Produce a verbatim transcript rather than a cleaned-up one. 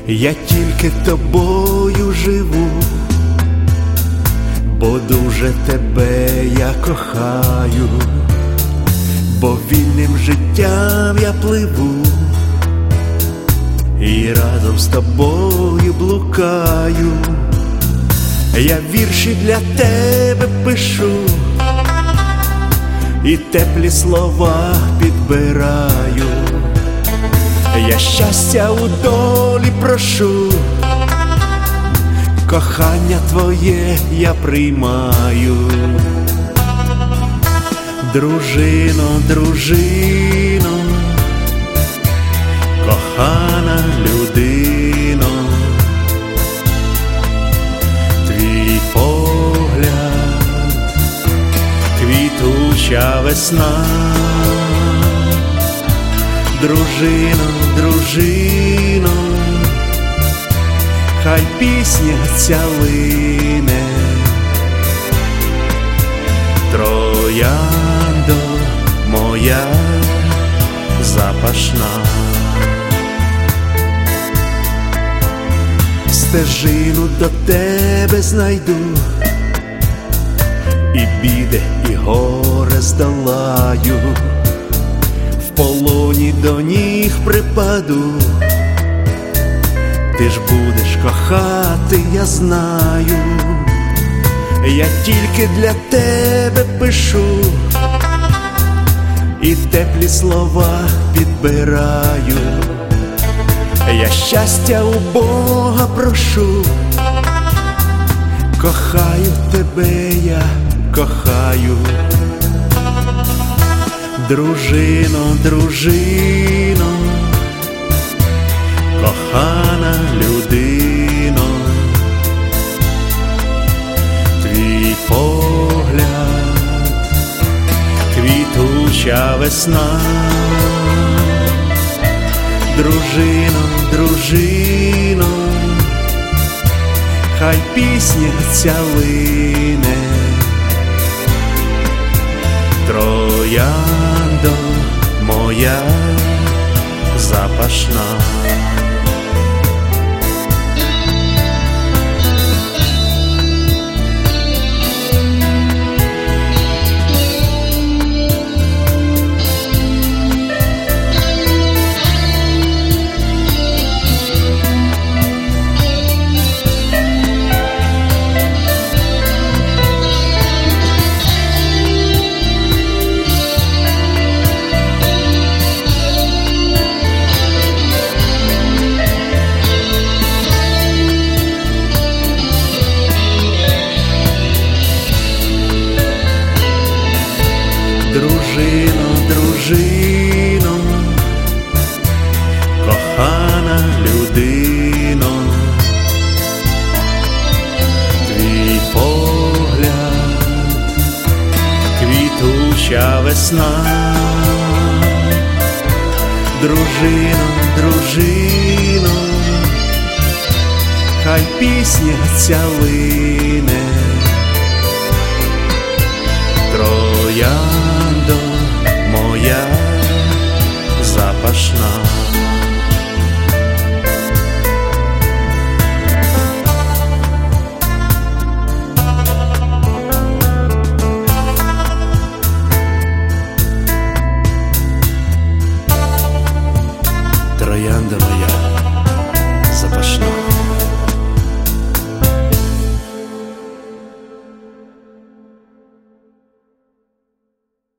Я тільки тобою живу, бо дуже тебе я кохаю, бо вільним життям я пливу і разом з тобою блукаю. Я вірші для тебе пишу і теплі слова підбираю. Я щастя у долі прошу, кохання твоє я приймаю. Дружино, дружино, кохана людино, твій погляд, квітуча весна. Дружино, дружино, хай пісня ця лине. Трояндо моя запашна, стежину до тебе знайду, і біди, і горе здолаю. В полоні до ніг припаду, ти ж будеш кохати, я знаю. Я тільки для тебе пишу і теплі слова підбираю. Я щастя у Бога прошу, кохаю тебе я, кохаю. Дружино, дружино, кохана людино, твій погляд, квітуча весна. Дружино, дружино, хай пісня ця лине. Трояндо моя запашна. Дружино, дружино, кохана людино, твій погляд, квітуча весна. Дружино, дружино, хай пісня ця лине. Трояндо моя запашна.